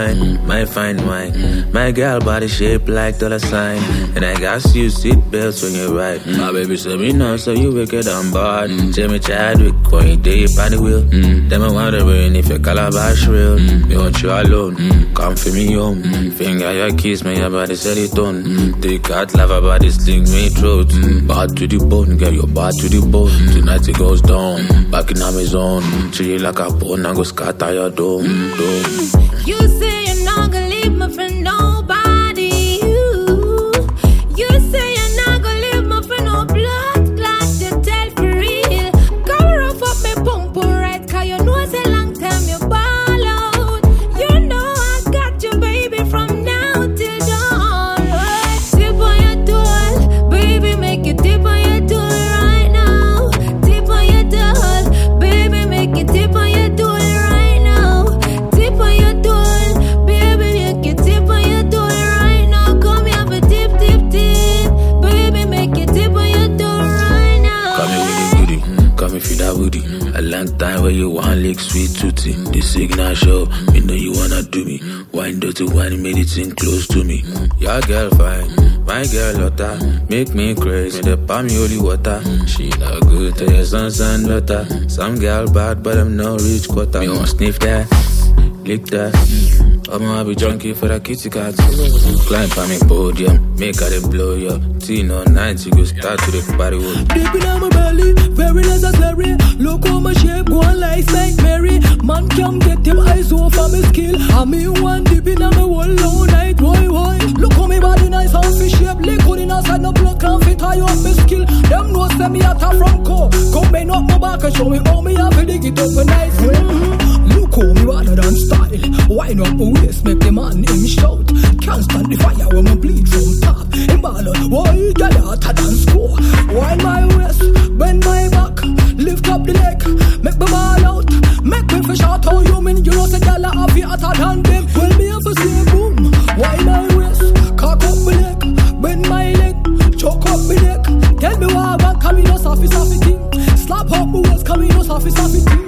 fine, my fine wine. My girl body shaped like $sign. And I got you seat belts when you ride. My baby said me no, so you wicked on board. Jamie Chadwick, when you day upon the wheel. Them I wondering if your calabash real. Me want you alone, come for me home. Finger your kiss, me your body set it on. They cat love about this thing, me throat. Bad to the bone, get your bad to the bone. Tonight it goes down, back in Amazon. Treat you like a bone, and go scatter your dome. You say you're not gonna leave me for nobody. You say you're not gonna leave me for no blood clot. You tell for real. Come rough up me pump right, cause you know it's a long time you ball out. You know I got you, baby, from now till dawn. Tip on your door, baby, make it tip on your door right now. Tip on your door, baby, make it tip on your door right now. Tip on your door, baby, make it tip on your door right now. Come here for tip, tip, tip, baby, make it tip on your door right now. Come here with the booty, come here for that booty. A long time where you want lick sweet tootie. The signal show, me know you wanna do me. Wine dirty wine, made it thing close to me. Your girl fine, my girl Lotta. Make me crazy, the palm holy water. She not good to your sons and daughter. Some girl bad, but I'm no rich quarter. Me want sniff that, lick that. I'm gonna be junkie for the kitty cat. Climb on me podium, make her they blow you. Teen all night, you go start to the party work. Deep in my belly, very necessary. Look how my shape go on like Mary. Man can't get him eyes off of me skill. I mean one deep in my whole all night, boy. Look how me body nice and fish shape. Liquid in outside, no blood can't fit high up me skill. Them know send me at a front core. Come bend up my back and show me how me have to dig it up a nice. Look how me rather than style. Wine up my waist, make the man him shout. Can't stand the fire when me bleed from top. Him ball out, why get hotter than score. Wine my waist, bend my back, lift up the leg, make me ball out. Make me fish out how you mean. You know say gyal a have it hotter than them. Well me have to say boom. Wine my waist, cock up my leg, bend my leg, choke up my neck. Tell me what I want, come in no soft thing. Slap up my waist, come in no soft thing.